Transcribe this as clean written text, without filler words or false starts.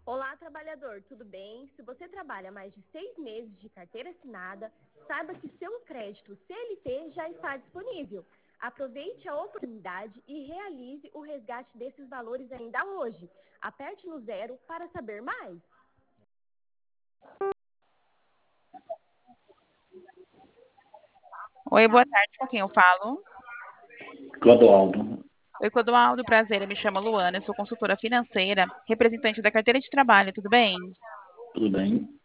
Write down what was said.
Olá, trabalhador, tudo bem? Se você trabalha mais de 6 meses de carteira assinada, saiba que seu crédito CLT já está disponível. Aproveite a oportunidade e realize o resgate desses valores ainda hoje. Aperte no 0 para saber mais. Oi, boa tarde, com quem eu falo? Clodoaldo, Oi, Clodoaldo, prazer, eu me chamo Luana, eu sou consultora financeira, representante da carteira de trabalho, tudo bem? tudo bem?